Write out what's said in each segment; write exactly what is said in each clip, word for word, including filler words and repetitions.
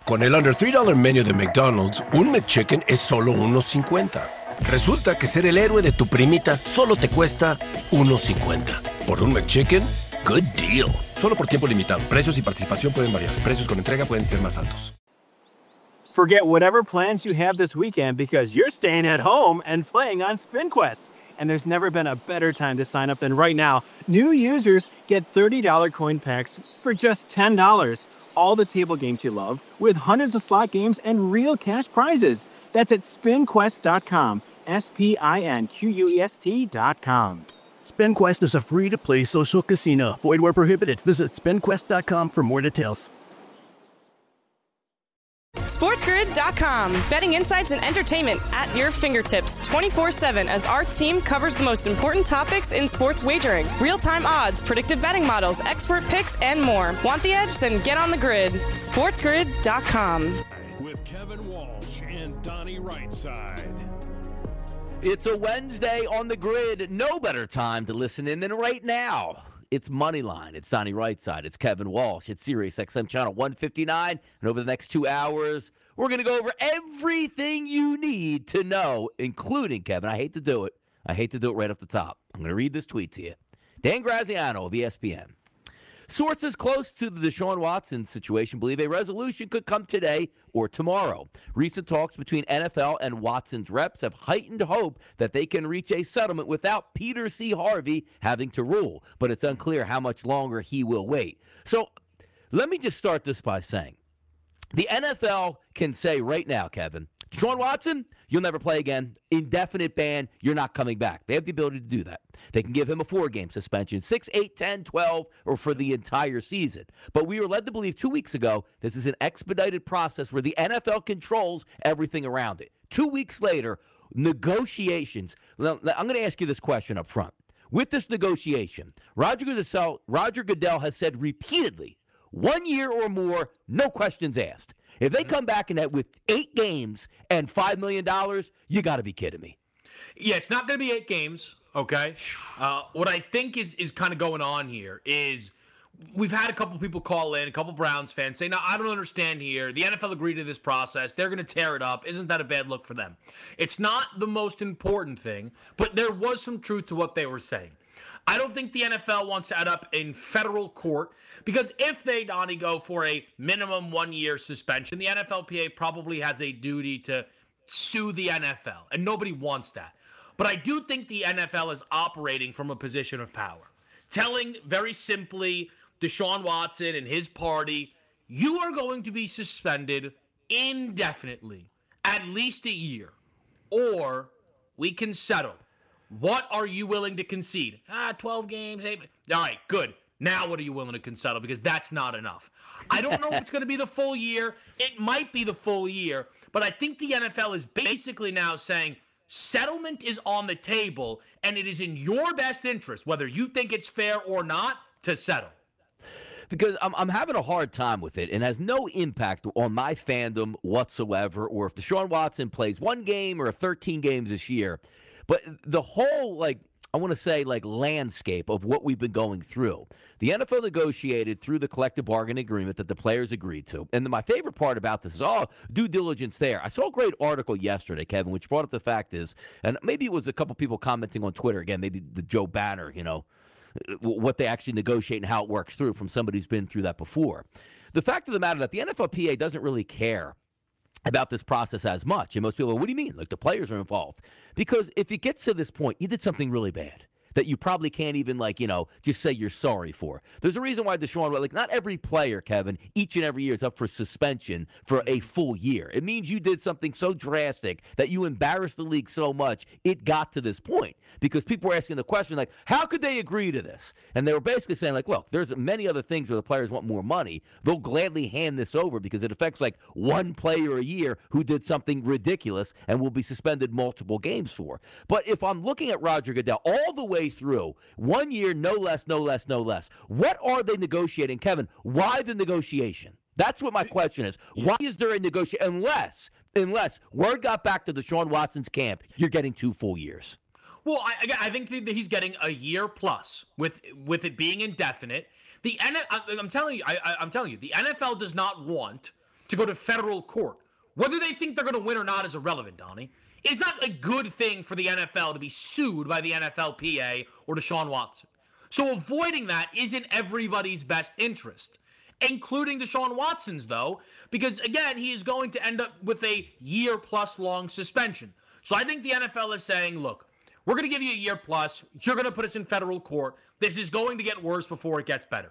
Con el Under three dollar Menu de McDonald's, un McChicken es solo uno cincuenta. Resulta que ser el héroe de tu primita solo te cuesta uno cincuenta. Por un McChicken, good deal. Solo por tiempo limitado. Precios y participación pueden variar. Precios con entrega pueden ser más altos. Forget whatever plans you have this weekend because you're staying at home and playing on SpinQuest. And there's never been a better time to sign up than right now. New users get thirty dollar coin packs for just ten dollars. All the table games you love with hundreds of slot games and real cash prizes. That's at spin quest dot com. S P I N Q U E S T dot com. SpinQuest is a free-to-play social casino. Void where prohibited. Visit spin quest dot com for more details. sports grid dot com. Betting insights and entertainment at your fingertips twenty-four seven as our team covers the most important topics in sports wagering. Real-time odds, predictive betting models, expert picks, and more. Want the edge? Then get on the grid. sports grid dot com. With Kevin Walsh and Donnie Rightside. It's a Wednesday on the grid. No better time to listen in than right now. It's Moneyline. It's Donnie Rightside. It's Kevin Walsh. It's Sirius X M Channel one fifty-nine. And over the next two hours, we're going to go over everything you need to know, including, Kevin, I hate to do it. I hate to do it right off the top. I'm going to read this tweet to you. Dan Graziano of E S P N. Sources close to the Deshaun Watson situation believe a resolution could come today or tomorrow. Recent talks between N F L and Watson's reps have heightened hope that they can reach a settlement without Peter C. Harvey having to rule, but it's unclear how much longer he will wait. So let me just start this by saying the N F L can say right now, Kevin, Deshaun Watson, you'll never play again. Indefinite ban, you're not coming back. They have the ability to do that. They can give him a four-game suspension, six, eight, ten, twelve, or for the entire season. But we were led to believe two weeks ago this is an expedited process where the N F L controls everything around it. Two weeks later, negotiations. Now, I'm going to ask you this question up front. With this negotiation, Roger Goodell, Roger Goodell has said repeatedly, one year or more, no questions asked. If they come back in that with eight games and five million dollars, you got to be kidding me. Yeah, it's not going to be eight games, okay? Uh, what I think is is kind of going on here is we've had a couple people call in, a couple Browns fans say, no, I don't understand here. The N F L agreed to this process. They're going to tear it up. Isn't that a bad look for them? It's not the most important thing, but there was some truth to what they were saying. I don't think the N F L wants to end up in federal court because if they, Donnie, go for a minimum one-year suspension, the N F L P A probably has a duty to sue the N F L, and nobody wants that. But I do think the N F L is operating from a position of power, telling very simply Deshaun Watson and his party, you are going to be suspended indefinitely, at least a year, or we can settle. What are you willing to concede? Ah, twelve games. Eight. All right, good. Now what are you willing to concede? Because that's not enough. I don't know if it's going to be the full year. It might be the full year. But I think the N F L is basically now saying settlement is on the table, and it is in your best interest, whether you think it's fair or not, to settle. Because I'm, I'm having a hard time with it and has no impact on my fandom whatsoever, or if Deshaun Watson plays one game or thirteen games this year. But the whole, like, I want to say, like, landscape of what we've been going through. The N F L negotiated through the collective bargaining agreement that the players agreed to. And my favorite part about this is, oh, due diligence there. I saw a great article yesterday, Kevin, which brought up the fact is, and maybe it was a couple people commenting on Twitter, again, maybe the Joe Banner, you know, what they actually negotiate and how it works through from somebody who's been through that before. The fact of the matter is that the N F L P A doesn't really care about this process as much. And most people go, what do you mean? Like, the players are involved. Because if it gets to this point, you did something really bad that you probably can't even, like, you know, just say you're sorry for. There's a reason why Deshaun, like, not every player, Kevin, each and every year is up for suspension for a full year. It means you did something so drastic that you embarrassed the league so much, it got to this point. Because people were asking the question, like, how could they agree to this? And they were basically saying, like, look, there's many other things where the players want more money. They'll gladly hand this over because it affects, like, one player a year who did something ridiculous and will be suspended multiple games for. But if I'm looking at Roger Goodell all the way through, one year, no less, no less, no less, what are they negotiating? Kevin, why the negotiation? That's what my question is. Why is there a negotiation? Unless, unless word got back to Deshaun Watson's camp, you're getting two full years. Well, I, I think that he's getting a year plus with with it being indefinite. The N F L, I'm telling you, I, I'm telling you, the N F L does not want to go to federal court. Whether they think they're going to win or not is irrelevant, Donnie. It's not a good thing for the N F L to be sued by the N F L P A or Deshaun Watson. So avoiding that isn't everybody's best interest, including Deshaun Watson's, though, because, again, he is going to end up with a year-plus long suspension. So I think the N F L is saying, look, we're going to give you a year plus. You're going to put us in federal court. This is going to get worse before it gets better.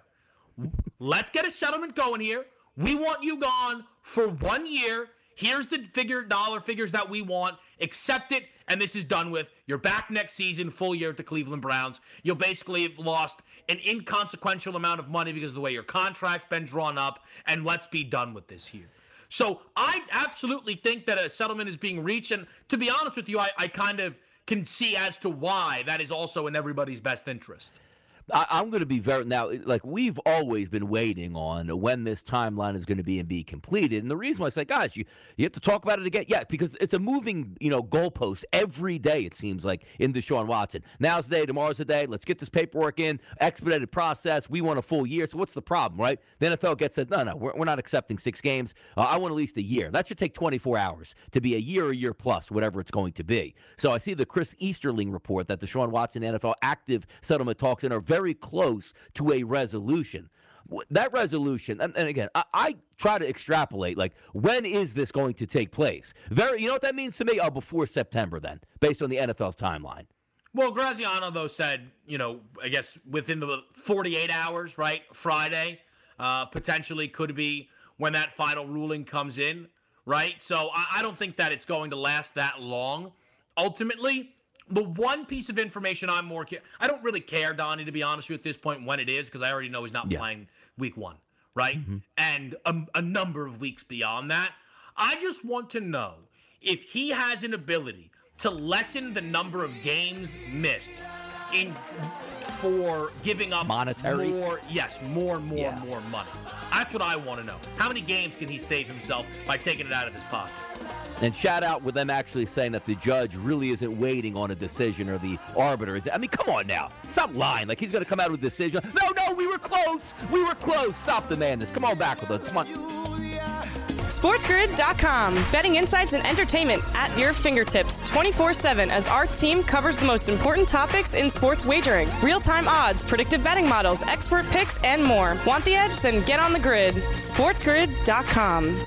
Let's get a settlement going here. We want you gone for one year. Here's the figure dollar figures that we want. Accept it, and this is done with. You're back next season, full year at the Cleveland Browns. You'll basically have lost an inconsequential amount of money because of the way your contract's been drawn up, and let's be done with this here. So I absolutely think that a settlement is being reached, and to be honest with you, I, I kind of can see as to why that is also in everybody's best interest. I, I'm going to be very now. Like we've always been waiting on when this timeline is going to be and be completed. And the reason why I say, guys, you you have to talk about it again, yeah, because it's a moving, you know, goalpost every day. It seems like in Deshaun Watson. Now's the day, tomorrow's the day. Let's get this paperwork in, expedited process. We want a full year. So what's the problem, right? The N F L gets said, no, no, we're, we're not accepting six games. Uh, I want at least a year. That should take twenty-four hours to be a year, a year plus, whatever it's going to be. So I see the Chris Easterling report that Deshaun Watson N F L active settlement talks in are very close to a resolution. That resolution, and, and again, I, I try to extrapolate, like, when is this going to take place? Very, you know what that means to me? Oh, before September then, based on the N F L's timeline. Well, Graziano, though, said, you know, I guess within the forty-eight hours, right, Friday, uh, potentially could be when that final ruling comes in, right? So I, I don't think that it's going to last that long. Ultimately, the one piece of information I'm more ca- I don't really care, Donnie, to be honest with you at this point when it is, because I already know he's not yeah. playing week one, right? Mm-hmm. And a, a number of weeks beyond that. I just want to know if he has an ability to lessen the number of games missed in for giving up monetary more, yes, more and more yeah. and more money. That's what I want to know. How many games can he save himself by taking it out of his pocket? And shout out with them actually saying that the judge really isn't waiting on a decision or the arbiter is. I mean, come on now. Stop lying. Like he's going to come out with a decision. No, no, we were close. We were close. Stop the madness. Come on back with us. Come on. SportsGrid dot com. Betting insights and entertainment at your fingertips twenty-four seven as our team covers the most important topics in sports wagering. Real-time odds, predictive betting models, expert picks, and more. Want the edge? Then get on the grid. SportsGrid dot com.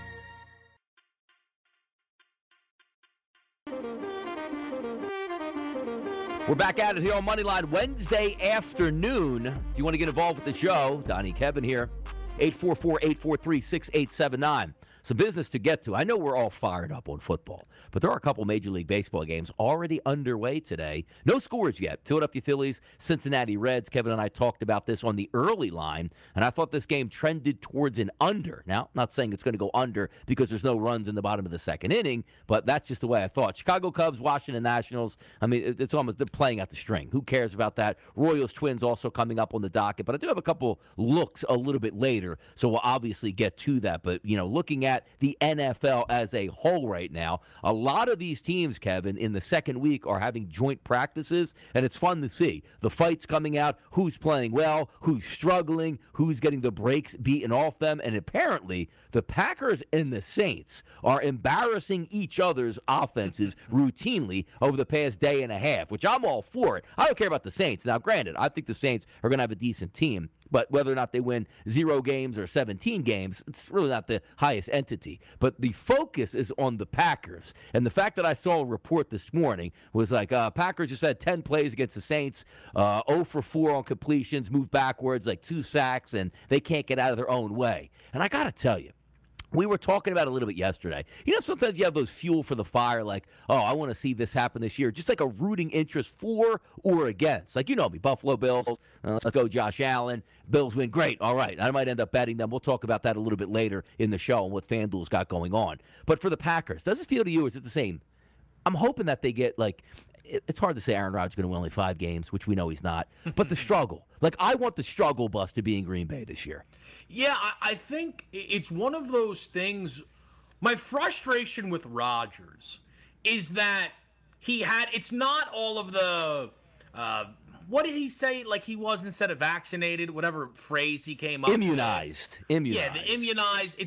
We're back at it here on Moneyline Wednesday afternoon. Do you want to get involved with the show? Donnie Kevin here. eight four four, eight four three, six eight seven nine. Some business to get to. I know we're all fired up on football, but there are a couple Major League Baseball games already underway today. No scores yet. Philadelphia Phillies, Cincinnati Reds. Kevin and I talked about this on the early line, and I thought this game trended towards an under. Now, I'm not saying it's going to go under because there's no runs in the bottom of the second inning, but that's just the way I thought. Chicago Cubs, Washington Nationals. I mean, it's almost they're playing out the string. Who cares about that? Royals, Twins also coming up on the docket, but I do have a couple looks a little bit later, so we'll obviously get to that. But, you know, looking at the N F L as a whole right now, a lot of these teams, Kevin, in the second week are having joint practices, and it's fun to see. The fights coming out, who's playing well, who's struggling, who's getting the breaks beaten off them, and apparently the Packers and the Saints are embarrassing each other's offenses routinely over the past day and a half, which I'm all for it. I don't care about the Saints. Now, granted, I think the Saints are going to have a decent team, but whether or not they win zero games or seventeen games, it's really not the highest entity. But the focus is on the Packers. And the fact that I saw a report this morning was like, uh, Packers just had ten plays against the Saints, uh, zero for four on completions, moved backwards, like two sacks, and they can't get out of their own way. And I got to tell you, we were talking about it a little bit yesterday. You know, sometimes you have those fuel for the fire, like, oh, I want to see this happen this year. Just like a rooting interest for or against. Like, you know me, Buffalo Bills. Uh, let's go Josh Allen. Bills win. Great. All right. I might end up betting them. We'll talk about that a little bit later in the show and what FanDuel's got going on. But for the Packers, does it feel to you, is it the same? I'm hoping that they get, like, it's hard to say Aaron Rodgers is going to win only five games, which we know he's not. But the struggle. Like, I want the struggle bus to be in Green Bay this year. Yeah, I, I think it's one of those things. My frustration with Rodgers is that he had, it's not all of the, uh, what did he say? Like he was instead of vaccinated, whatever phrase he came up Immunized. with. Immunized. Yeah, the immunized. It's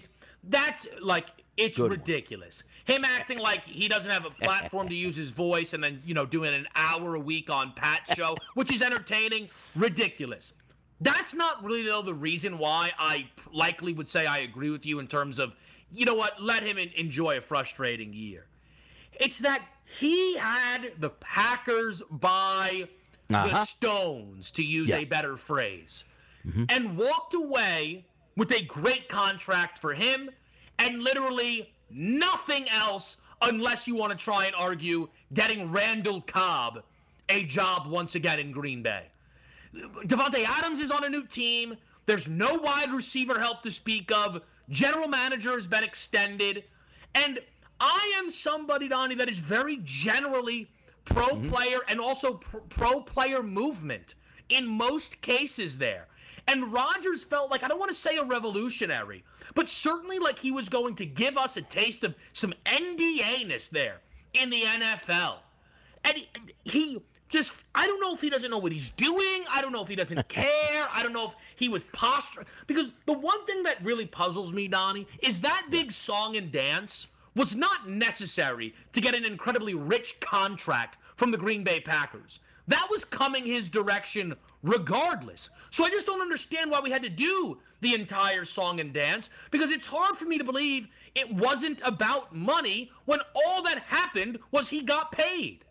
That's like, it's Good ridiculous. One. Him acting like he doesn't have a platform to use his voice and then, you know, doing an hour a week on Pat's show, which is entertaining. Ridiculous. That's not really, though, the reason why I likely would say I agree with you in terms of, you know what, let him enjoy a frustrating year. It's that he had the Packers by uh-huh. the stones, to use yeah. a better phrase, mm-hmm. and walked away with a great contract for him and literally nothing else, unless you want to try and argue getting Randall Cobb a job once again in Green Bay. Davante Adams is on a new team. There's no wide receiver help to speak of. General manager has been extended. And I am somebody, Donnie, that is very generally pro-player mm-hmm. and also pro-player movement in most cases there. And Rodgers felt like, I don't want to say a revolutionary, but certainly like he was going to give us a taste of some N B A-ness there in the N F L. And he, he just, I don't know if he doesn't know what he's doing. I don't know if he doesn't care. I don't know if he was posturing. Because the one thing that really puzzles me, Donnie, is that big song and dance was not necessary to get an incredibly rich contract from the Green Bay Packers. That was coming his direction regardless. So I just don't understand why we had to do the entire song and dance, because it's hard for me to believe it wasn't about money when all that happened was he got paid.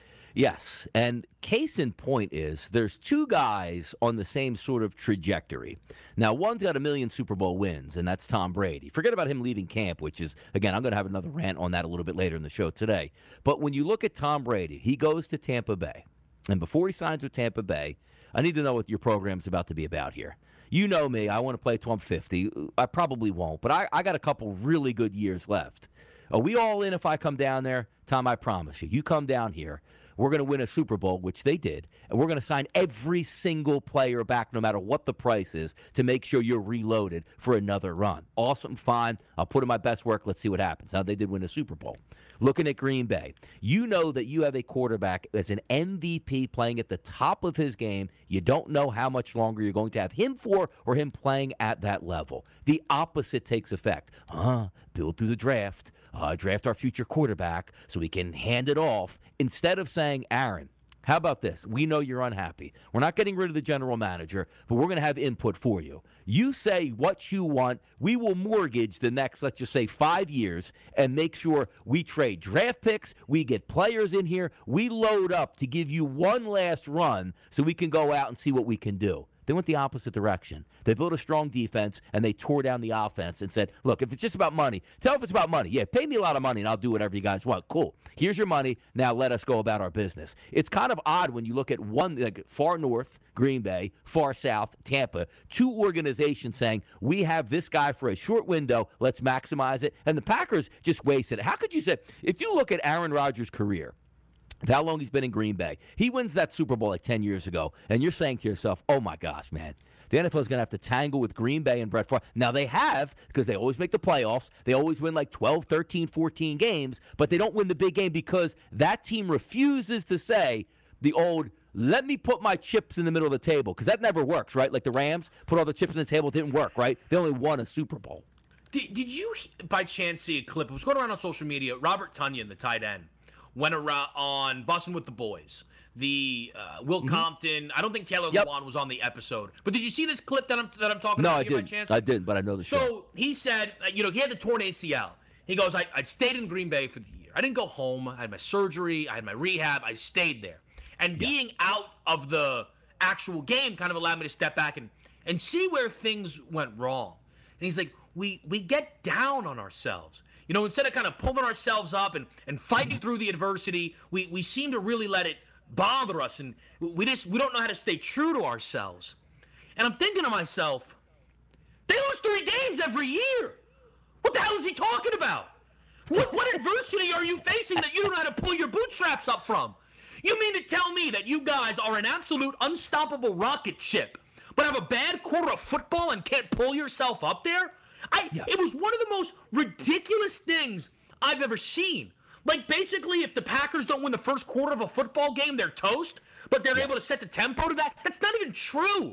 Yes, and case in point is there's two guys on the same sort of trajectory. Now, one's got a million Super Bowl wins, and that's Tom Brady. Forget about him leaving camp, which is, again, I'm going to have another rant on that a little bit later in the show today. But when you look at Tom Brady, he goes to Tampa Bay. And before he signs with Tampa Bay, I need to know what your program's about to be about here. You know me. I want to play till I'm fifty. I probably won't, but I, I got a couple really good years left. Are we all in if I come down there? Tom, I promise you. You come down here, we're going to win a Super Bowl, which they did, and we're going to sign every single player back, no matter what the price is, to make sure you're reloaded for another run. Awesome, fine. I'll put in my best work. Let's see what happens. Now, they did win a Super Bowl. Looking at Green Bay, you know that you have a quarterback that's an M V P playing at the top of his game. You don't know how much longer you're going to have him for or him playing at that level. The opposite takes effect. Uh, build through the draft. Uh, draft our future quarterback so we can hand it off. Instead of saying, Aaron, how about this? We know you're unhappy. We're not getting rid of the general manager, but we're going to have input for you. You say what you want. We will mortgage the next, let's just say, five years and make sure we trade draft picks, we get players in here, we load up to give you one last run so we can go out and see what we can do. They went the opposite direction. They built a strong defense, and they tore down the offense and said, look, if it's just about money, tell if it's about money. Yeah, pay me a lot of money, and I'll do whatever you guys want. Cool. Here's your money. Now let us go about our business. It's kind of odd when you look at one, like far north, Green Bay, far south, Tampa, two organizations saying, we have this guy for a short window, let's maximize it, and the Packers just wasted it. How could you say, if you look at Aaron Rodgers' career, how long he's been in Green Bay. He wins that Super Bowl like ten years ago, and you're saying to yourself, oh, my gosh, man, the N F L is going to have to tangle with Green Bay and Brett Favre. Now, they have, because they always make the playoffs. They always win like twelve, thirteen, fourteen games, but they don't win the big game because that team refuses to say the old, let me put my chips in the middle of the table, because that never works, right? Like the Rams put all the chips in the table. It didn't work, right? They only won a Super Bowl. Did, did you, by chance, see a clip? It was going around on social media. Robert Tonyan, the tight end, went around on Bussin' with the Boys. The uh, Will mm-hmm. Compton. I don't think Taylor yep. Lewan was on the episode. But did you see this clip that I'm that I'm talking no, about? No, I didn't. By chance? I didn't, but I know the so show. So he said, uh, you know, he had the torn A C L. He goes, I, I stayed in Green Bay for the year. I didn't go home. I had my surgery. I had my rehab. I stayed there. And yeah. being out of the actual game kind of allowed me to step back and, and see where things went wrong. And he's like, we we get down on ourselves. You know, instead of kind of pulling ourselves up and, and fighting through the adversity, we, we seem to really let it bother us, and we just we don't know how to stay true to ourselves. And I'm thinking to myself, they lose three games every year. What the hell is he talking about? What what adversity are you facing that you don't know how to pull your bootstraps up from? You mean to tell me that you guys are an absolute unstoppable rocket ship, but have a bad quarter of football and can't pull yourself up there? I, yeah. It was one of the most ridiculous things I've ever seen. Like, basically, if the Packers don't win the first quarter of a football game, they're toast, but they're yes. able to set the tempo to that. That's not even true.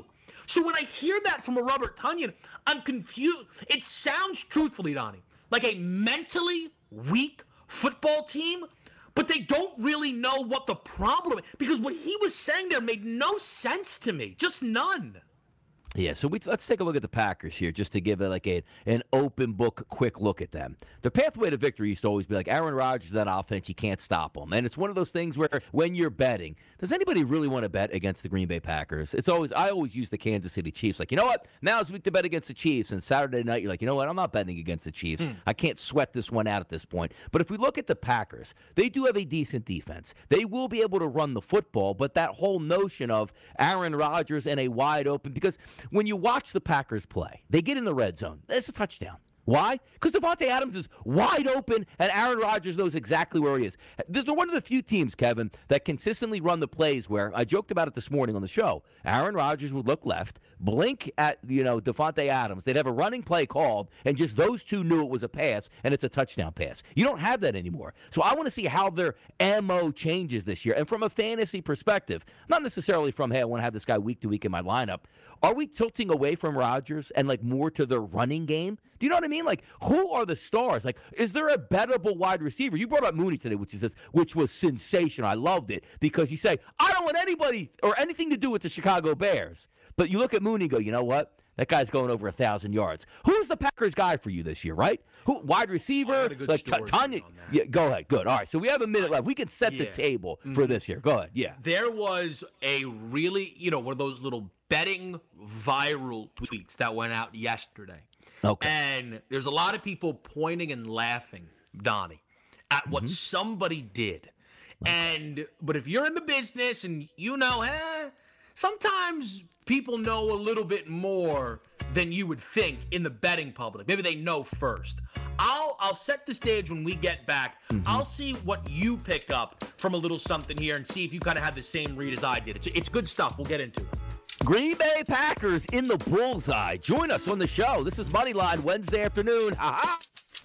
So when I hear that from a Robert Tonyan, I'm confused. It sounds, truthfully, Donnie, like a mentally weak football team, but they don't really know what the problem is. Because what he was saying there made no sense to me. Just none. Yeah, so we, let's take a look at the Packers here just to give it like a, an open book, quick look at them. Their pathway to victory used to always be like Aaron Rodgers, that offense, you can't stop them. And it's one of those things where when you're betting, does anybody really want to bet against the Green Bay Packers? It's always I always use the Kansas City Chiefs. Like, you know what? Now's the week to bet against the Chiefs. And Saturday night, you're like, you know what? I'm not betting against the Chiefs. Hmm. I can't sweat this one out at this point. But if we look at the Packers, they do have a decent defense. They will be able to run the football, but that whole notion of Aaron Rodgers and a wide open, because when you watch the Packers play, they get in the red zone. It's a touchdown. Why? Because Davante Adams is wide open, and Aaron Rodgers knows exactly where he is. They're one of the few teams, Kevin, that consistently run the plays where, I joked about it this morning on the show, Aaron Rodgers would look left, blink at, you know, Davante Adams. They'd have a running play called, and just those two knew it was a pass, and it's a touchdown pass. You don't have that anymore. So I want to see how their M O changes this year. And from a fantasy perspective, not necessarily from, hey, I want to have this guy week to week in my lineup. Are we tilting away from Rodgers and, like, more to the running game? Do you know what I mean? Like, who are the stars? Like, is there a bettable wide receiver? You brought up Mooney today, which is which was sensational. I loved it because you say, I don't want anybody or anything to do with the Chicago Bears. But you look at Mooney and go, you know what? That guy's going over a thousand yards. Who's the Packers guy for you this year, right? Who wide receiver? Like Tanya. Yeah, go ahead. Good. All right. So we have a minute left. We can set yeah. the table mm-hmm. for this year. Go ahead. Yeah. There was a really, you know, one of those little betting viral tweets that went out yesterday. Okay. And there's a lot of people pointing and laughing, Donnie, at what mm-hmm. somebody did. Okay. And but if you're in the business and you know, eh, sometimes people know a little bit more than you would think in the betting public. Maybe they know first. I'll I'll set the stage when we get back. Mm-hmm. I'll see what you pick up from a little something here and see if you kind of have the same read as I did. It's, it's good stuff. We'll get into it. Green Bay Packers in the bullseye. Join us on the show. This is Moneyline Wednesday afternoon. Ha-ha.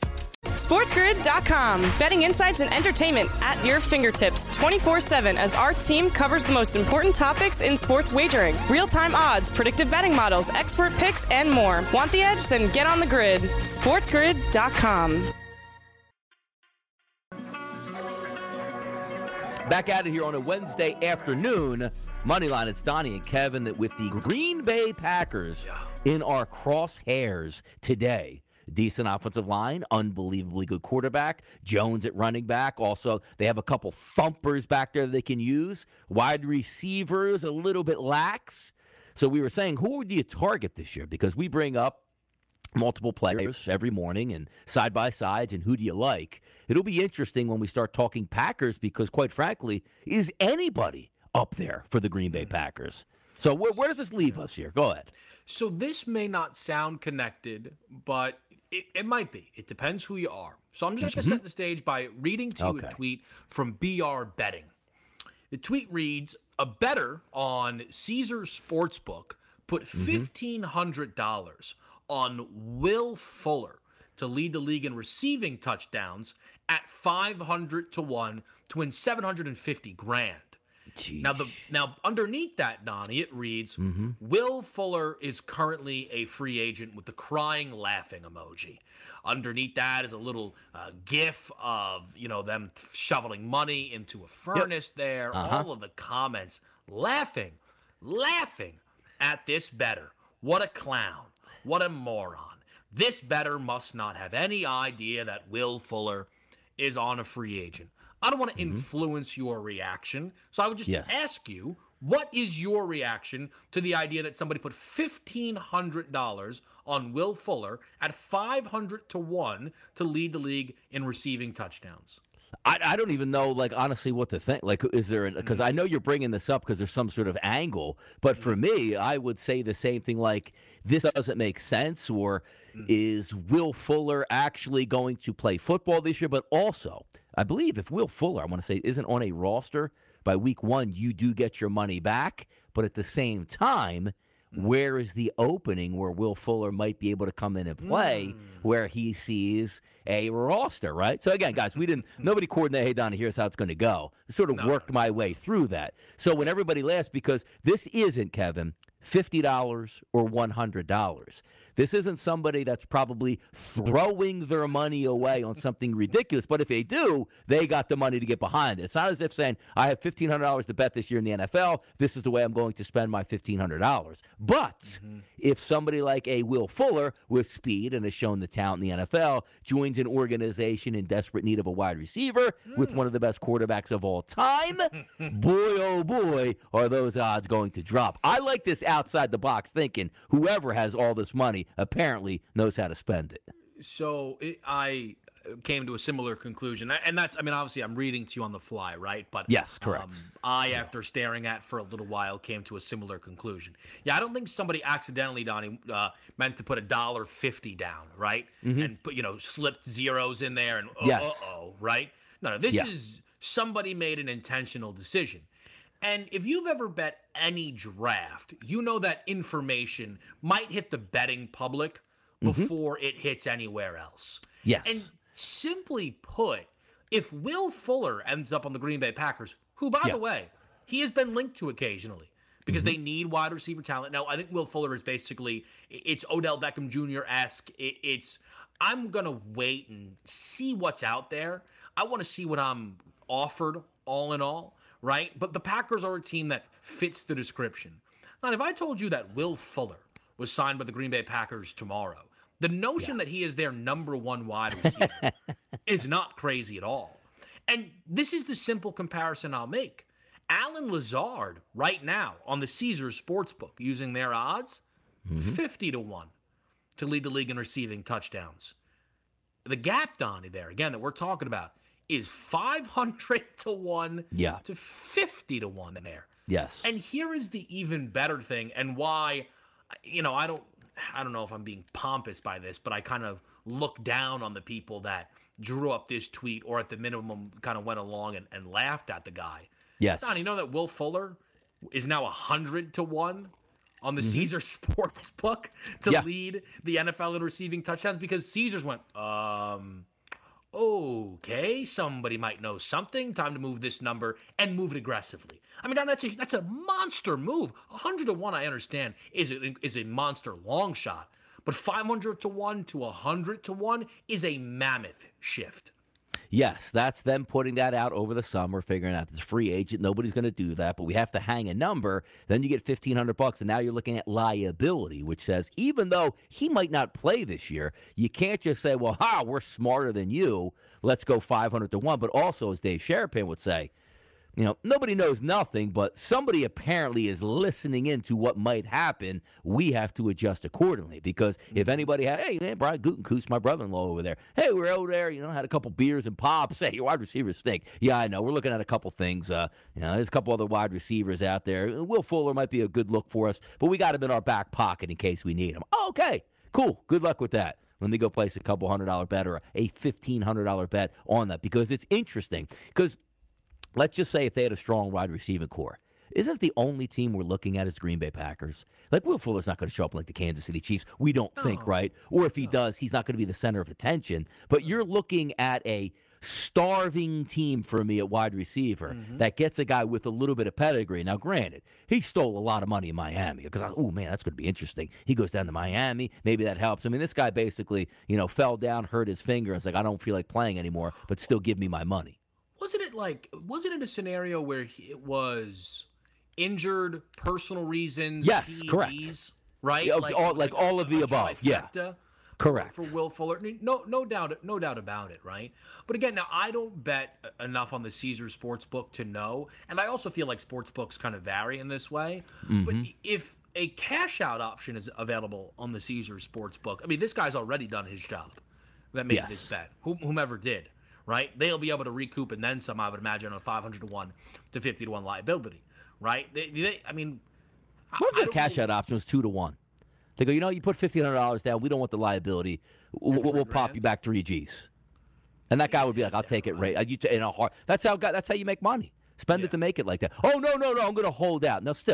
SportsGrid dot com. Betting insights and entertainment at your fingertips twenty-four seven as our team covers the most important topics in sports wagering. Real-time odds, predictive betting models, expert picks, and more. Want the edge? Then get on the grid. SportsGrid dot com. Back at it here on a Wednesday afternoon. Moneyline, it's Donnie and Kevin with the Green Bay Packers in our crosshairs today. Decent offensive line, unbelievably good quarterback. Jones at running back. Also, they have a couple thumpers back there that they can use. Wide receivers, a little bit lax. So we were saying, who do you target this year? Because we bring up multiple players every morning and side-by-sides, and who do you like? It'll be interesting when we start talking Packers because, quite frankly, is anybody up there for the Green Bay Packers? So where, where does this leave us here? Go ahead. So this may not sound connected, but it, it might be. It depends who you are. So I'm just mm-hmm. going to set the stage by reading to you okay. a tweet from B R Betting. The tweet reads, a bettor on Caesar Sportsbook put fifteen hundred dollars mm-hmm. on Will Fuller to lead the league in receiving touchdowns at five hundred to one to win seven hundred fifty grand. Jeez. Now, the now underneath that, Donnie, it reads, mm-hmm. Will Fuller is currently a free agent with the crying, laughing emoji. Underneath that is a little uh, gif of, you know, them shoveling money into a furnace yep. there. Uh-huh. All of the comments laughing, laughing at this bettor. What a clown. What a moron. This bettor must not have any idea that Will Fuller is on a free agent. I don't want to mm-hmm. influence your reaction, so I would just yes. ask you, what is your reaction to the idea that somebody put fifteen hundred dollars on Will Fuller at five hundred to one to lead the league in receiving touchdowns? I, I don't even know, like, honestly, what to think. Like, is there, because mm-hmm. I know you're bringing this up because there's some sort of angle, but for me, I would say the same thing, like, this doesn't make sense, or mm-hmm. is Will Fuller actually going to play football this year? But also, I believe if Will Fuller, I want to say, isn't on a roster by week one, you do get your money back, but at the same time, where is the opening where Will Fuller might be able to come in and play, mm. where he sees a roster, right? So again, guys, we didn't. Nobody coordinated. Hey, Donnie, here's how it's going to go. I sort of no. worked my way through that. So when everybody laughs, because this isn't, Kevin, fifty dollars or one hundred dollars. This isn't somebody that's probably throwing their money away on something ridiculous. But if they do, they got the money to get behind it. It's not as if saying, I have fifteen hundred dollars to bet this year in the N F L. This is the way I'm going to spend my fifteen hundred dollars. But mm-hmm. if somebody like a Will Fuller with speed and has shown the talent in the N F L joins an organization in desperate need of a wide receiver mm. with one of the best quarterbacks of all time, boy, oh boy, are those odds going to drop. I like this outside the box thinking. Whoever has all this money apparently knows how to spend it. So it, I came to a similar conclusion, and that's, I mean, obviously I'm reading to you on the fly, right? But yes, correct. Um, I, after staring at for a little while, came to a similar conclusion. Yeah, I don't think somebody accidentally, Donnie, uh, meant to put a dollar fifty down, right? Mm-hmm. And put, you know, slipped zeros in there, and uh, yes. uh-oh, right? No, no, this yeah. is somebody made an intentional decision. And if you've ever bet any draft, you know that information might hit the betting public before mm-hmm. it hits anywhere else. Yes. And simply put, if Will Fuller ends up on the Green Bay Packers, who, by yeah. the way, he has been linked to occasionally because mm-hmm. they need wide receiver talent. Now, I think Will Fuller is basically, it's Odell Beckham Junior-esque. It, it's, I'm going to wait and see what's out there. I want to see what I'm offered all in all. Right? But the Packers are a team that fits the description. Now, if I told you that Will Fuller was signed by the Green Bay Packers tomorrow, the notion yeah. that he is their number one wide receiver is not crazy at all. And this is the simple comparison I'll make. Alan Lazard, right now, on the Caesars Sportsbook, using their odds, mm-hmm. fifty to one to lead the league in receiving touchdowns. The gap, Donnie, there, again, that we're talking about, is five hundred to one yeah. to fifty to one in there. Yes. And here is the even better thing, and why, you know, I don't I don't know if I'm being pompous by this, but I kind of look down on the people that drew up this tweet, or at the minimum kind of went along and, and laughed at the guy. Yes. Don, you know that Will Fuller is now one hundred to one on the mm-hmm. Caesars Sportsbook to yeah. lead the N F L in receiving touchdowns, because Caesars went, um... okay, somebody might know something. Time to move this number and move it aggressively. I mean, that's a that's a monster move. one hundred to one, I understand, is a, is a monster long shot. But five hundred to one to one hundred to one is a mammoth shift. Yes, that's them putting that out over the summer, figuring out this free agent. Nobody's going to do that, but we have to hang a number. Then you get fifteen hundred bucks, and now you're looking at liability, which says even though he might not play this year, you can't just say, well, ha, we're smarter than you. Let's go five hundred to one. But also, as Dave Sherapin would say, you know, nobody knows nothing, but somebody apparently is listening into what might happen. We have to adjust accordingly, because if anybody had, hey, man, Brian Gutekunst, my brother-in-law over there, hey, we're over there, you know, had a couple beers and pops. Hey, your wide receivers stink. Yeah, I know. We're looking at a couple things. Uh, you know, there's a couple other wide receivers out there. Will Fuller might be a good look for us, but we got him in our back pocket in case we need him. Oh, okay, cool. Good luck with that. When they go place a couple hundred dollar bet or a fifteen hundred dollar bet on that, because it's interesting. Because let's just say if they had a strong wide receiving core, isn't it the only team we're looking at is Green Bay Packers? Like, Will Fuller's not going to show up like the Kansas City Chiefs. We don't no. think, right? Or if he no. does, he's not going to be the center of attention. But you're looking at a starving team for me at wide receiver mm-hmm. that gets a guy with a little bit of pedigree. Now, granted, he stole a lot of money in Miami, because, oh, man, that's going to be interesting. He goes down to Miami. Maybe that helps. I mean, this guy basically, you know, fell down, hurt his finger. It's like, I don't feel like playing anymore, but still give me my money. Wasn't it like, wasn't it a scenario where he, it was injured, personal reasons? Yes, P E Ds, correct. Right? Yeah, like, all, like, like all of the above. Yeah, correct. For Will Fuller, no, no doubt, no doubt about it. Right. But again, now I don't bet enough on the Caesars Sportsbook to know, and I also feel like sportsbooks kind of vary in this way. Mm-hmm. But if a cash out option is available on the Caesars Sportsbook, I mean, this guy's already done his job. That made yes. this bet. Whomever did. Right? They'll be able to recoup and then some, I would imagine, on a five hundred to one to fifty to one liability. Right? They, they, I mean, what if the cash out option was two to one? They go, you know, you put fifteen hundred dollars down. We don't want the liability. We'll, we'll pop you back three G's. And that guy would be like, I'll take it right. You in a heart. That's how that's how you make money. Spend yeah. it to make it like that. Oh, no, no, no. I'm going to hold out. Now, still,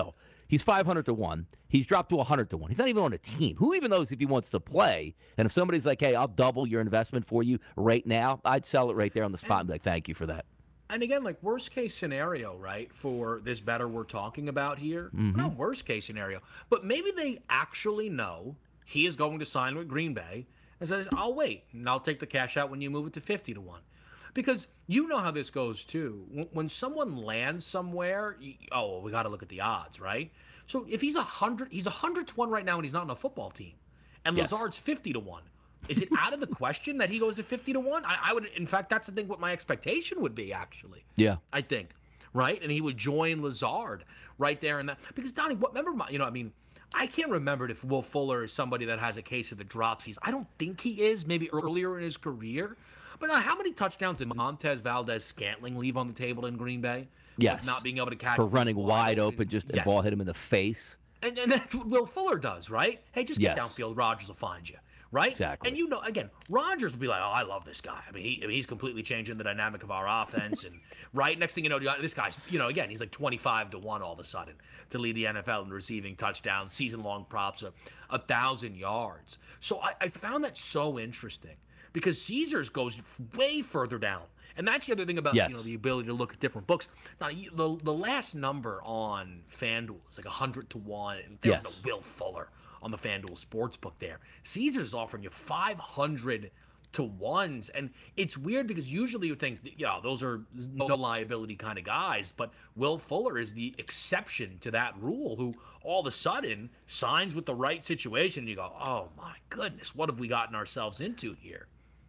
He's five hundred to one. He's dropped to one hundred to one. He's not even on a team. Who even knows if he wants to play? And if somebody's like, hey, I'll double your investment for you right now, I'd sell it right there on the spot and be like, thank you for that. And again, like worst case scenario, right, for this better we're talking about here. Mm-hmm. Not worst case scenario, but maybe they actually know he is going to sign with Green Bay and says, I'll wait and I'll take the cash out when you move it to fifty to one. Because you know how this goes too. When someone lands somewhere, you, oh, well, we got to look at the odds, right? So if he's a hundred, he's a hundred to one right now, and he's not on a football team, and yes. Lazard's fifty to one. Is it out of the question that he goes to fifty to one? I, I would, in fact, that's the thing. What my expectation would be, actually. Yeah, I think, right, and he would join Lazard right there in that. Because Donnie, what? Remember, my, you know, I mean. I can't remember if Will Fuller is somebody that has a case of the dropsies. I don't think he is. Maybe earlier in his career. But now, how many touchdowns did Montez Valdez-Scantling leave on the table in Green Bay? Yes. With not being able to catch. For running wide open, just yes. a ball hit him in the face. And, and that's what Will Fuller does, right? Hey, just get yes. downfield. Rodgers will find you. Right? Exactly. And you know, again, Rodgers will be like, oh, I love this guy. I mean, he, I mean, he's completely changing the dynamic of our offense. And right next thing you know, this guy's, you know, again, he's like twenty-five to one all of a sudden to lead the N F L in receiving touchdowns, season-long props of a thousand yards. So I, I found that so interesting because Caesars goes way further down. And that's the other thing about yes. you know the ability to look at different books. Now, the the last number on FanDuel is like one hundred to one. And there's yes. no Will Fuller on the FanDuel Sportsbook there. Caesars is offering you five hundred to ones. And it's weird because usually you think, yeah, those are no liability kind of guys. But Will Fuller is the exception to that rule, who all of a sudden signs with the right situation. And you go, oh, my goodness, what have we gotten ourselves into here?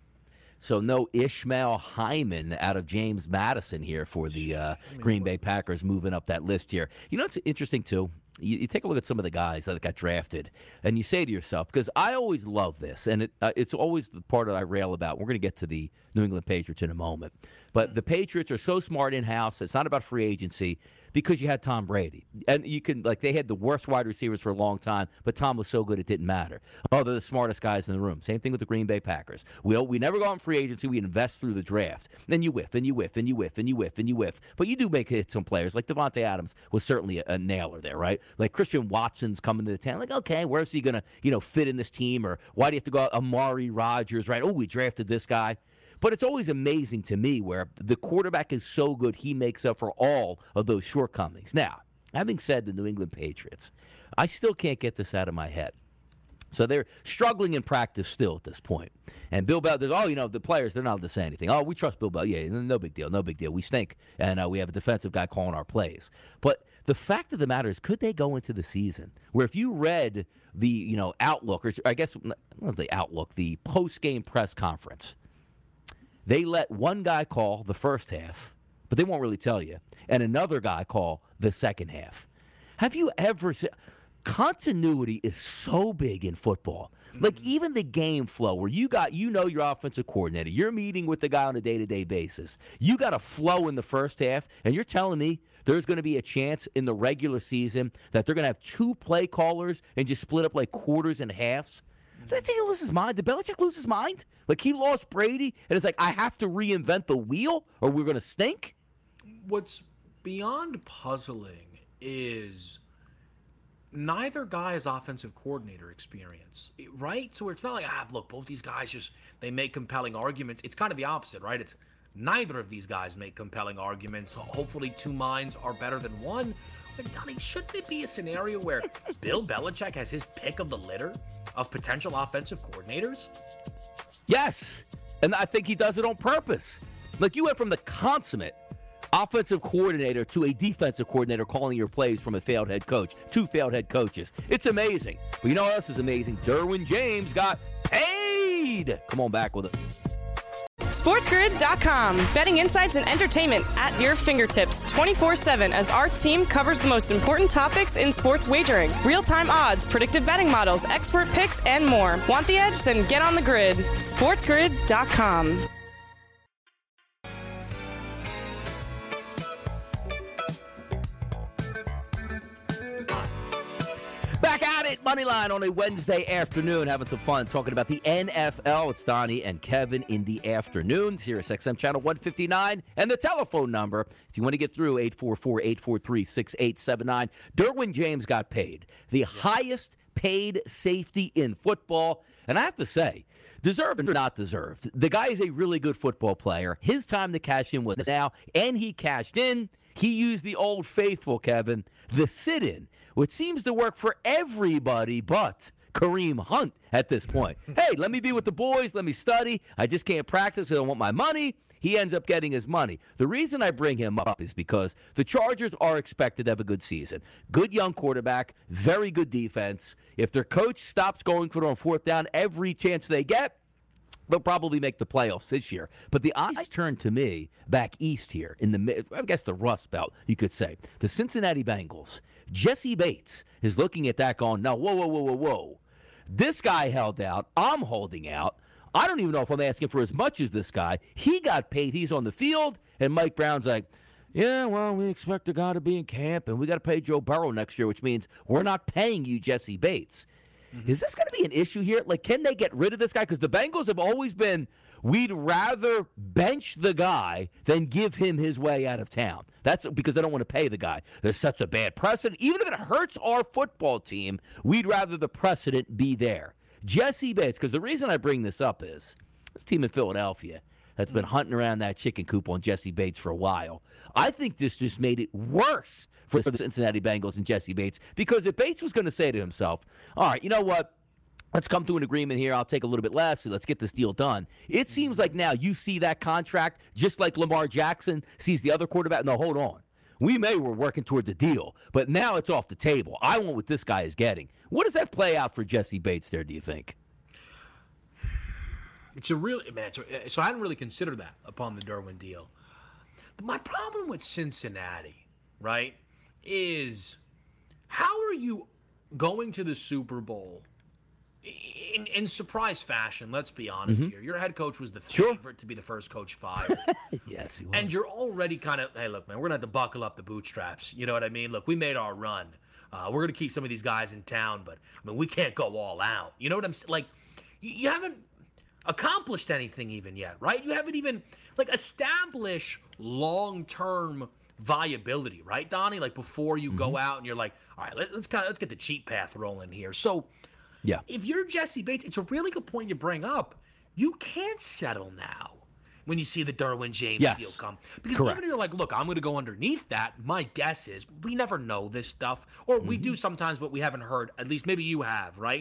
So no Ishmael Hyman out of James Madison here for the uh, Green Bay Packers moving up that list here. You know what's interesting, too? You, you take a look at some of the guys that got drafted, and you say to yourself, because I always love this, and it, uh, it's always the part that I rail about. We're going to get to the New England Patriots in a moment. But the Patriots are so smart in-house. It's not about free agency because you had Tom Brady. And you can, like, they had the worst wide receivers for a long time, but Tom was so good it didn't matter. Oh, they're the smartest guys in the room. Same thing with the Green Bay Packers. We, we never go on free agency. We invest through the draft. Then you whiff, and you whiff, and you whiff, and you whiff, and you whiff. But you do make hits on players. Like Devontae Adams was certainly a, a nailer there, right? Like Christian Watson's coming to the town. Like, okay, where's he going to, you know, fit in this team? Or why do you have to go out Amari Rodgers, right? Oh, we drafted this guy. But it's always amazing to me where the quarterback is so good, he makes up for all of those shortcomings. Now, having said the New England Patriots, I still can't get this out of my head. So they're struggling in practice still at this point. And Bill Belichick, oh, you know, the players, they're not allowed to say anything. Oh, we trust Bill Belichick. Yeah, no big deal, no big deal. We stink, and uh, we have a defensive guy calling our plays. But the fact of the matter is, could they go into the season where if you read the, you know, Outlook, or I guess not the Outlook, the post-game press conference, they let one guy call the first half, but they won't really tell you, and another guy call the second half. Have you ever seen – continuity is so big in football. Like even the game flow where you got, you know, your offensive coordinator, you're meeting with the guy on a day-to-day basis. You got a flow in the first half, and you're telling me there's going to be a chance in the regular season that they're going to have two play callers and just split up like quarters and halves? Did he lose his mind? Did Belichick lose his mind? Like he lost Brady, and it's like, I have to reinvent the wheel or we're going to stink? What's beyond puzzling is neither guy has offensive coordinator experience, right? So it's not like, ah, look, both these guys just, they make compelling arguments. It's kind of the opposite, right? It's neither of these guys make compelling arguments. Hopefully two minds are better than one. But Donnie, shouldn't it be a scenario where Bill Belichick has his pick of the litter of potential offensive coordinators? Yes, and I think he does it on purpose. Like you went from the consummate offensive coordinator to a defensive coordinator calling your plays from a failed head coach. Two failed head coaches. It's amazing. But you know what else is amazing? Derwin James got paid. Come on back with it. SportsGrid dot com. Betting insights and entertainment at your fingertips twenty-four seven as our team covers the most important topics in sports wagering. Real-time odds, predictive betting models, expert picks, and more. Want the edge? Then get on the grid. SportsGrid dot com. Back at eight Money Line on a Wednesday afternoon, having some fun talking about the N F L. It's Donnie and Kevin in the afternoon. Sirius X M channel one fifty-nine. And the telephone number, if you want to get through, eight four four, eight four three, six eight seven nine. Derwin James got paid. The highest paid safety in football. And I have to say, deserved or not deserved, the guy is a really good football player. His time to cash in was now, and he cashed in. He used the old faithful, Kevin, the sit-in, which seems to work for everybody but Kareem Hunt at this point. Hey, let me be with the boys. Let me study. I just can't practice because I want my money. He ends up getting his money. The reason I bring him up is because the Chargers are expected to have a good season. Good young quarterback, very good defense. If their coach stops going for it on fourth down every chance they get, they'll probably make the playoffs this year. But the eyes turn to me back east here in the, I guess the Rust Belt, you could say. The Cincinnati Bengals. Jesse Bates is looking at that going, no, whoa, whoa, whoa, whoa, whoa. This guy held out. I'm holding out. I don't even know if I'm asking for as much as this guy. He got paid. He's on the field. And Mike Brown's like, yeah, well, we expect the guy to be in camp, and we got to pay Joe Burrow next year, which means we're not paying you Jesse Bates. Mm-hmm. Is this going to be an issue here? Like, can they get rid of this guy? Because the Bengals have always been, we'd rather bench the guy than give him his way out of town. That's because they don't want to pay the guy. There's such a bad precedent. Even if it hurts our football team, we'd rather the precedent be there. Jesse Bates, because the reason I bring this up is this team in Philadelphia that's been hunting around that chicken coop on Jesse Bates for a while. I think this just made it worse for the Cincinnati Bengals and Jesse Bates, because if Bates was going to say to himself, all right, you know what? Let's come to an agreement here. I'll take a little bit less. So let's get this deal done. It seems like now you see that contract just like Lamar Jackson sees the other quarterback. No, hold on. We may were working towards a deal, but now it's off the table. I want what this guy is getting. What does that play out for Jesse Bates there, do you think? It's a really, man, so, so I hadn't really considered that upon the Derwin deal. My problem with Cincinnati, right, is how are you going to the Super Bowl in, in surprise fashion? Let's be honest mm-hmm. here. Your head coach was the favorite sure. to be the first coach fired. Yes, he was. And you're already kind of, hey, look, man, we're going to have to buckle up the bootstraps. You know what I mean? Look, we made our run. Uh, we're going to keep some of these guys in town, but, I mean, we can't go all out. You know what I'm saying? Like, you, you haven't accomplished anything even yet, right? You haven't even, like, established long-term viability, right, Donnie? Like, before you mm-hmm. go out and you're like, all right, let, let's kind of, let's get the cheap path rolling here. So, yeah, if you're Jesse Bates, it's a really good point you bring up. You can't settle now when you see the Derwin James yes. deal come. Because Correct. even if you're like, look, I'm going to go underneath that, my guess is we never know this stuff. Or mm-hmm. we do sometimes, but we haven't heard. At least maybe you have, right?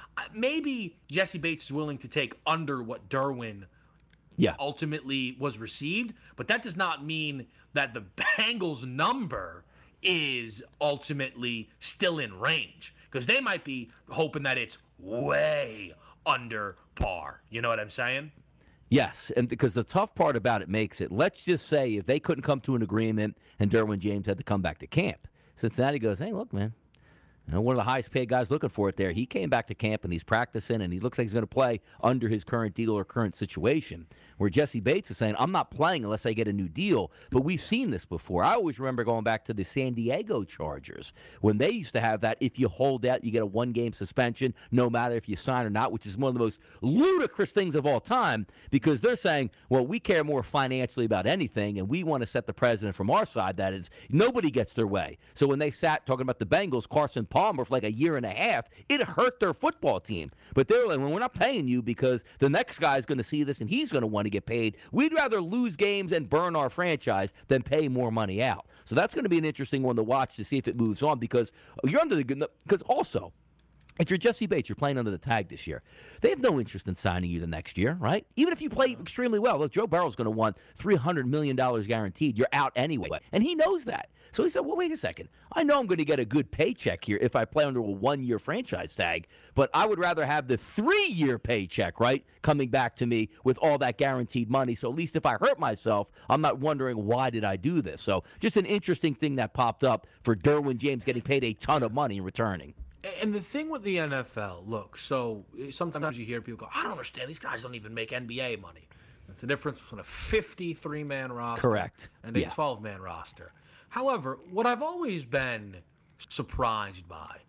Maybe Jesse Bates is willing to take under what Derwin yeah. ultimately was received, but that does not mean that the Bengals number is ultimately still in range, because they might be hoping that it's way under par. You know what I'm saying? Yes, and because the tough part about it makes it, let's just say if they couldn't come to an agreement and Derwin James had to come back to camp, Cincinnati goes, hey, look, man, you know, one of the highest paid guys looking for it there. He came back to camp and he's practicing and he looks like he's going to play under his current deal or current situation. Where Jesse Bates is saying, I'm not playing unless I get a new deal. But we've seen this before. I always remember going back to the San Diego Chargers when they used to have that if you hold out, you get a one-game suspension no matter if you sign or not, which is one of the most ludicrous things of all time, because they're saying, well, we care more financially about anything and we want to set the precedent from our side. That is, nobody gets their way. So when they sat talking about the Bengals, Carson Palmer for like a year and a half, it hurt their football team. But they're like, well, we're not paying you because the next guy is going to see this and he's going to want to get paid. We'd rather lose games and burn our franchise than pay more money out. So that's going to be an interesting one to watch to see if it moves on, because you're under the good. Because also, if you're Jesse Bates, you're playing under the tag this year. They have no interest in signing you the next year, right? Even if you play extremely well. Look, Joe Burrow's going to want three hundred million dollars guaranteed. You're out anyway. And he knows that. So he said, well, wait a second. I know I'm going to get a good paycheck here if I play under a one-year franchise tag, but I would rather have the three-year paycheck, right, coming back to me with all that guaranteed money. So at least if I hurt myself, I'm not wondering why did I do this. So just an interesting thing that popped up for Derwin James getting paid a ton of money and returning. And the thing with the N F L, look, so sometimes you hear people go, I don't understand. These guys don't even make N B A money. That's the difference between a fifty-three man roster Correct. and a yeah. twelve man roster. However, what I've always been surprised by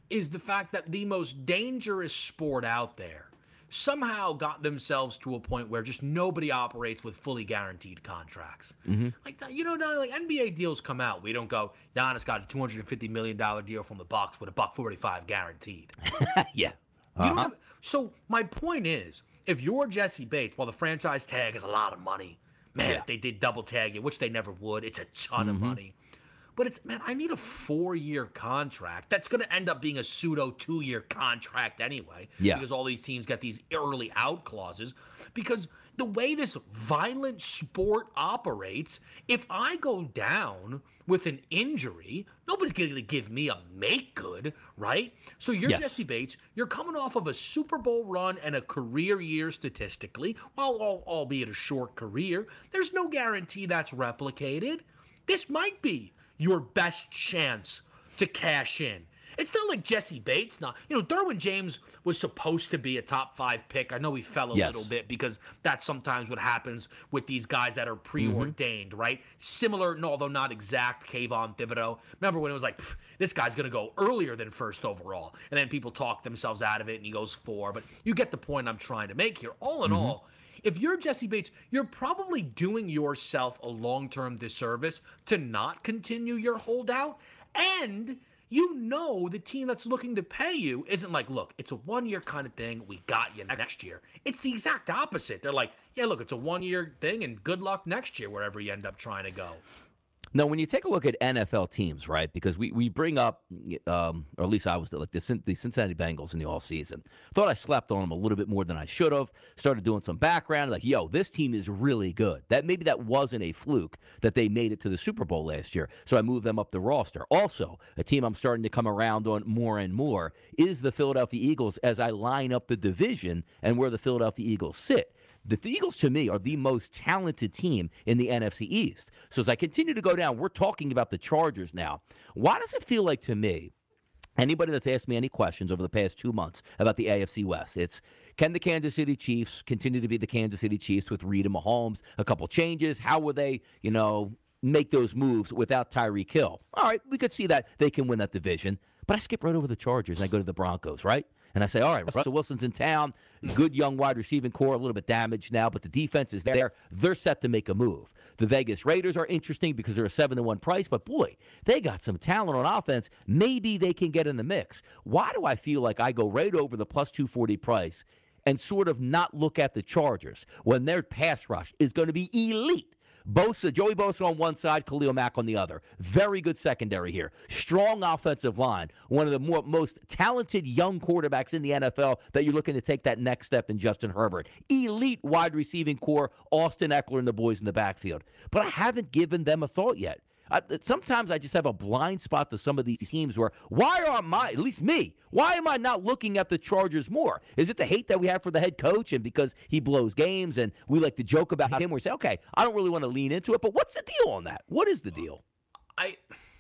is the fact that the most dangerous sport out there somehow got themselves to a point where just nobody operates with fully guaranteed contracts. Mm-hmm. Like, you know, like N B A deals come out. We don't go, Giannis got a two hundred fifty million dollars deal from the Bucks with a buck forty-five guaranteed. Yeah. Uh-huh. You know, so my point is, if you're Jesse Bates, well, the franchise tag is a lot of money. Man, yeah. if they did double tag it, which they never would, it's a ton mm-hmm. of money. But it's, man, I need a four-year contract. That's going to end up being a pseudo two-year contract anyway. Yeah. Because all these teams get these early out clauses. Because the way this violent sport operates, if I go down with an injury, nobody's going to give me a make good, right? So you're yes. Jesse Bates. You're coming off of a Super Bowl run and a career year statistically, while albeit a short career. There's no guarantee that's replicated. This might be your best chance to cash in. It's not like Jesse Bates. Not, you know, Derwin James was supposed to be a top five pick. I know he fell a yes. little bit because that's sometimes what happens with these guys that are preordained, mm-hmm. right? Similar, although not exact, Kayvon Thibodeau. Remember when it was like, this guy's going to go earlier than first overall, and then people talk themselves out of it, and he goes four. But you get the point I'm trying to make here. All in mm-hmm. all, if you're Jesse Bates, you're probably doing yourself a long-term disservice to not continue your holdout. And you know the team that's looking to pay you isn't like, look, it's a one-year kind of thing. We got you next year. It's the exact opposite. They're like, yeah, look, it's a one-year thing, and good luck next year wherever you end up trying to go. Now, when you take a look at N F L teams, right, because we, we bring up, um, or at least I was like the, the Cincinnati Bengals in the offseason. Thought I slept on them a little bit more than I should have. Started doing some background, like, yo, this team is really good. That maybe that wasn't a fluke that they made it to the Super Bowl last year. So I moved them up the roster. Also, a team I'm starting to come around on more and more is the Philadelphia Eagles as I line up the division and where the Philadelphia Eagles sit. The Eagles, to me, are the most talented team in the N F C East. So as I continue to go down, we're talking about the Chargers now. Why does it feel like, to me, anybody that's asked me any questions over the past two months about the A F C West, it's, can the Kansas City Chiefs continue to be the Kansas City Chiefs with Reed and Mahomes? A couple changes. How will they, you know, make those moves without Tyreek Hill? All right, we could see that they can win that division. But I skip right over the Chargers and I go to the Broncos, right? And I say, all right, Russell Wilson's in town, good young wide receiving core, a little bit damaged now, but the defense is there. They're set to make a move. The Vegas Raiders are interesting because they're a seven to one price, but boy, they got some talent on offense. Maybe they can get in the mix. Why do I feel like I go right over the plus two forty price and sort of not look at the Chargers when their pass rush is going to be elite? Bosa, Joey Bosa on one side, Khalil Mack on the other. Very good secondary here. Strong offensive line. One of the more most talented young quarterbacks in the N F L that you're looking to take that next step in Justin Herbert. Elite wide receiving core, Austin Eckler and the boys in the backfield. But I haven't given them a thought yet. I, sometimes I just have a blind spot to some of these teams where, why are my, at least me, why am I not looking at the Chargers more? Is it the hate that we have for the head coach and because he blows games and we like to joke about him? We say, okay, I don't really want to lean into it, but what's the deal on that? What is the deal? I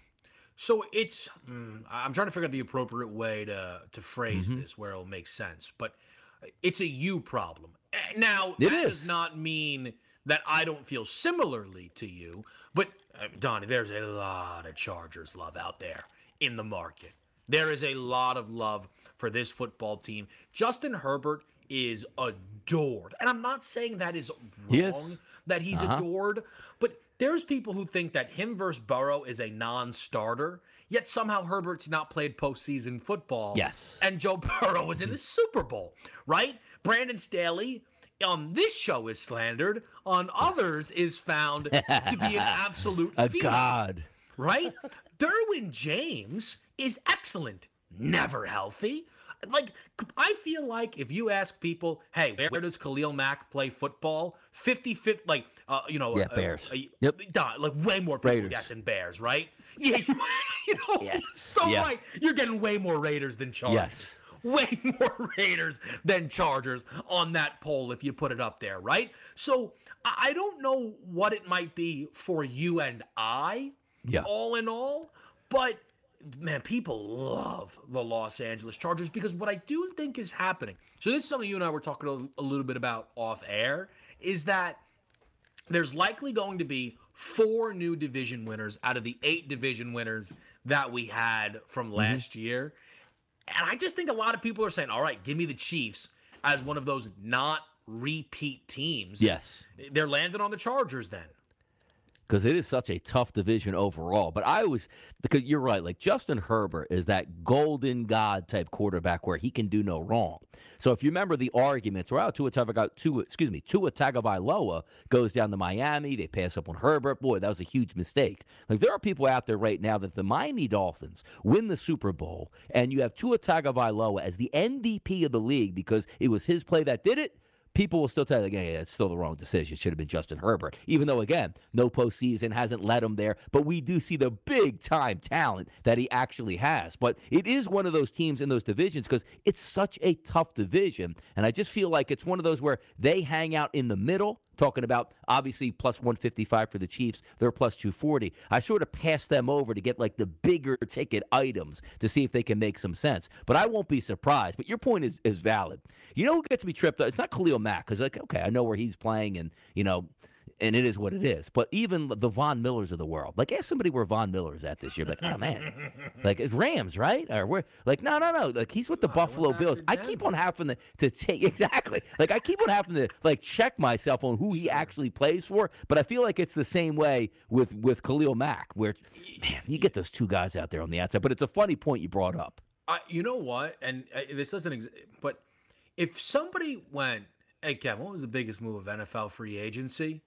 So it's, mm, I'm trying to figure out the appropriate way to, to phrase mm-hmm. this where it'll make sense, but it's a you problem. Now, it that is. does not mean that I don't feel similarly to you, but uh, Donnie, there's a lot of Chargers love out there in the market. There is a lot of love for this football team. Justin Herbert is adored. And I'm not saying that is wrong, yes. that he's uh-huh. adored, but there's people who think that him versus Burrow is a non-starter, yet somehow Herbert's not played postseason football. Yes. And Joe Burrow was in the Super Bowl, right? Brandon Staley on this show is slandered, on others is found to be an absolute a phenom, god, right? Derwin James is excellent, never healthy. Like, I feel like if you ask people, hey, where does Khalil Mack play football? fifty-fifty, like, uh, you know. Yeah, uh, Bears. Uh, yep. Like, way more people Raiders. guessing Bears, right? Yeah, you know, yeah. so yeah. right. You're getting way more Raiders than Chargers. Yes. Way more Raiders than Chargers on that poll if you put it up there, right? So I don't know what it might be for you and I, yeah. all in all, but man, people love the Los Angeles Chargers because what I do think is happening, so this is something you and I were talking a, a little bit about off air, is that there's likely going to be four new division winners out of the eight division winners that we had from last mm-hmm. year. And I just think a lot of people are saying, all right, give me the Chiefs as one of those not repeat teams. Yes. They're landing on the Chargers then. Because it is such a tough division overall. But I always, because you're right, like Justin Herbert is that golden god type quarterback where he can do no wrong. So if you remember the arguments, well, Tua Tagovailoa, excuse me, Tua Tagovailoa goes down to Miami, they pass up on Herbert. Boy, that was a huge mistake. Like there are people out there right now that the Miami Dolphins win the Super Bowl, and you have Tua Tagovailoa as the M V P of the league because it was his play that did it. People will still tell you, yeah, it's still the wrong decision. It should have been Justin Herbert. Even though, again, no postseason hasn't led him there. But we do see the big-time talent that he actually has. But it is one of those teams in those divisions because it's such a tough division. And I just feel like it's one of those where they hang out in the middle. Talking about, obviously, plus one fifty-five for the Chiefs. They're plus two forty. I sort of pass them over to get, like, the bigger ticket items to see if they can make some sense. But I won't be surprised. But your point is, is valid. You know who gets me tripped up? It's not Khalil Mack because, like, okay, I know where he's playing and, you know, and it is what it is. But even the Von Millers of the world. Like, ask somebody where Von Miller's at this year. Like, oh, man. Like, it's Rams, right? Or we're like, no, no, no. Like, he's with the oh, Buffalo Bills. I keep on having to, to take, exactly. Like, I keep on having to, like, check myself on who he actually plays for. But I feel like it's the same way with, with Khalil Mack, where, man, you get those two guys out there on the outside. But it's a funny point you brought up. Uh, you know what? And uh, this doesn't exist. But if somebody went, hey, Kevin, what was the biggest move of N F L free agency?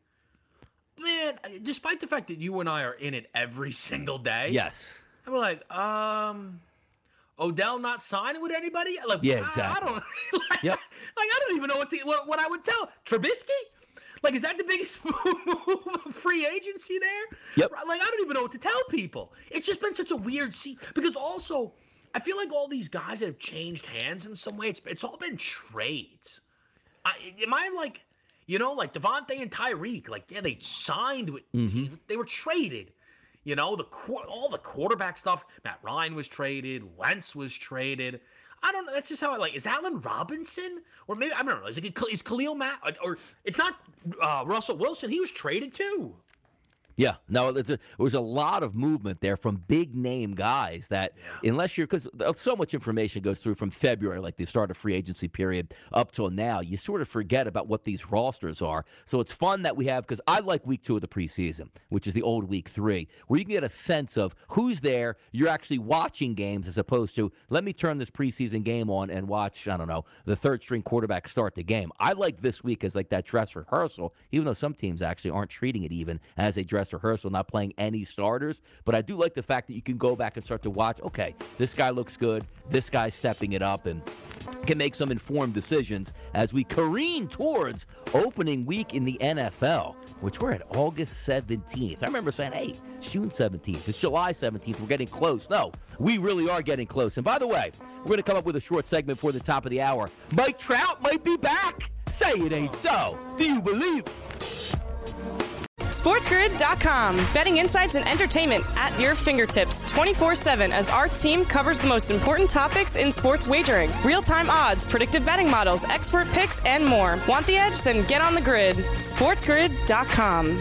Man, despite the fact that you and I are in it every single day. Yes. I'm like, um, Odell not signing with anybody? Like, yeah, I, exactly. I don't like, yep. like, I don't even know what, to, what what I would tell. Trubisky? Like, is that the biggest move of free agency there? Yep. Like, I don't even know what to tell people. It's just been such a weird scene. Because also, I feel like all these guys that have changed hands in some way, it's, it's all been trades. I, am I like... You know, like Devontae and Tyreek, like, yeah, they signed with mm-hmm. teams. They were traded. You know, the all the quarterback stuff. Matt Ryan was traded. Wentz was traded. I don't know. That's just how I like. Is Allen Robinson? Or maybe, I don't know. Is, it, is Khalil Mack? Or, or it's not uh, Russell Wilson. He was traded too. Yeah, no, it's a, there was a lot of movement there from big-name guys that yeah. unless you're – because so much information goes through from February, like the start of free agency period, up till now. You sort of forget about what these rosters are. So it's fun that we have – because I like week two of the preseason, which is the old week three, where you can get a sense of who's there. You're actually watching games as opposed to let me turn this preseason game on and watch, I don't know, the third-string quarterback start the game. I like this week as like that dress rehearsal, even though some teams actually aren't treating it even as a dress rehearsal, not playing any starters. But I do like the fact that you can go back and start to watch, okay, this guy looks good, this guy's stepping it up, and can make some informed decisions as we careen towards opening week in the N F L, which we're at August seventeenth. I remember saying, hey, it's June seventeenth, it's July seventeenth, we're getting close. No, we really are getting close. And by the way, we're going to come up with a short segment for the top of the hour. Mike Trout might be back. Say it ain't so. Do you believe it? SportsGrid dot com. Betting insights and entertainment at your fingertips twenty-four seven as our team covers the most important topics in sports wagering. Real-time odds, predictive betting models, expert picks, and more. Want the edge? Then get on the grid. SportsGrid dot com.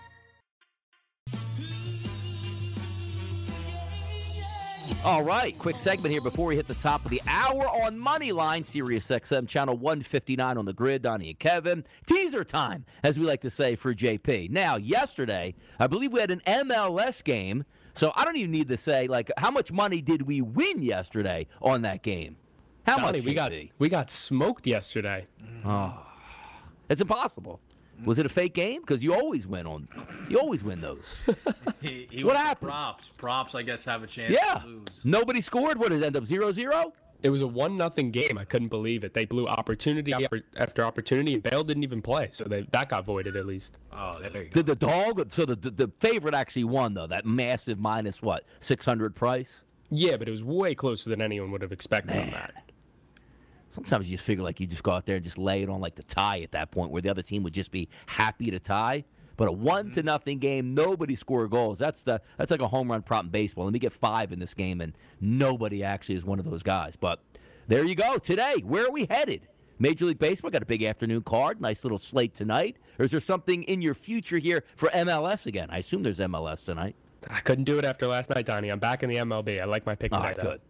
All right, quick segment here before we hit the top of the hour on Moneyline, Sirius X M, channel one fifty-nine on the grid. Donnie and Kevin. Teaser time, as we like to say, for J P. Now, yesterday, I believe we had an M L S game, so I don't even need to say, like, how much money did we win yesterday on that game? How Donnie, much, we got, we got smoked yesterday. Oh, it's impossible. Was it a fake game? Because you always win on, you always win those. he, he what happened? Props, props. I guess have a chance yeah. to lose. Nobody scored. What did it end up? Zero zero. It was a one nothing game. I couldn't believe it. They blew opportunity after opportunity, and Bale didn't even play, so they, that got voided at least. Oh, there you go. Did the dog? So the, the the favorite actually won though. That massive minus what six hundred price. Yeah, but it was way closer than anyone would have expected Man. on that. Sometimes you just figure like you just go out there and just lay it on like the tie at that point where the other team would just be happy to tie. But a one to nothing game, nobody scored goals. That's the that's like a home run prop in baseball. Let me get five in this game, and nobody actually is one of those guys. But there you go. Today, where are we headed? Major League Baseball got a big afternoon card, nice little slate tonight. Or is there something in your future here for M L S again? I assume there's M L S tonight. I couldn't do it after last night, Donnie. I'm back in the M L B. I like my pick All tonight. right, good.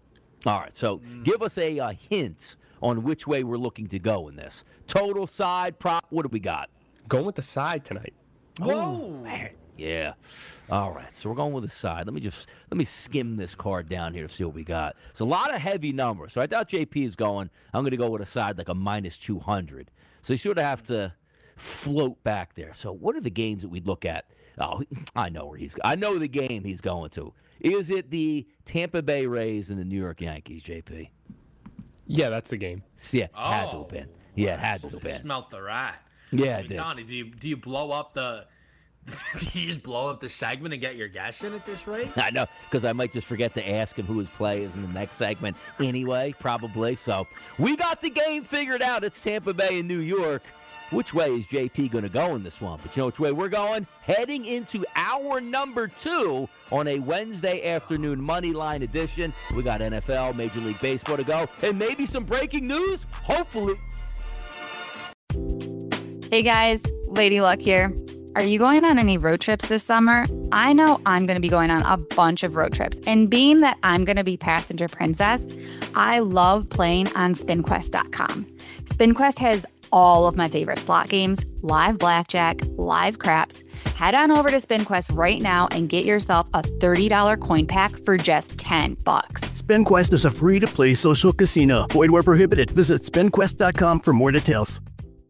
All right, so mm. give us a uh, hint on which way we're looking to go in this. Total, side, prop, what do we got? Going with the side tonight. Whoa. Man. Yeah. All right, so we're going with the side. Let me just let me skim this card down here to see what we got. It's a lot of heavy numbers. So I thought J P is going, I'm going to go with a side like a minus two hundred. So you sort of have to float back there. So what are the games that we'd look at? Oh, I know where he's I know the game he's going to. Is it the Tampa Bay Rays and the New York Yankees, J P? Yeah, that's the game. Yeah, oh, had to have been. Yeah, it had to have been. Smelt the rat. Yeah, I it mean, did. Donnie, do you, do you blow up the... do you just blow up the segment and get your guests in at this rate? I know, because I might just forget to ask him who his play is in the next segment anyway, probably. So we got the game figured out. It's Tampa Bay and New York. Which way is J P going to go in this one? But you know which way we're going? Heading into hour number two on a Wednesday afternoon money line edition. We got N F L, Major League Baseball to go, and maybe some breaking news, hopefully. Hey guys, Lady Luck here. Are you going on any road trips this summer? I know I'm going to be going on a bunch of road trips. And being that I'm going to be passenger princess, I love playing on spin quest dot com. SpinQuest has all of my favorite slot games, live blackjack, live craps. Head on over to SpinQuest right now and get yourself a thirty dollars coin pack for just ten bucks. SpinQuest is a free-to-play social casino. Void where prohibited. Visit spin quest dot com for more details.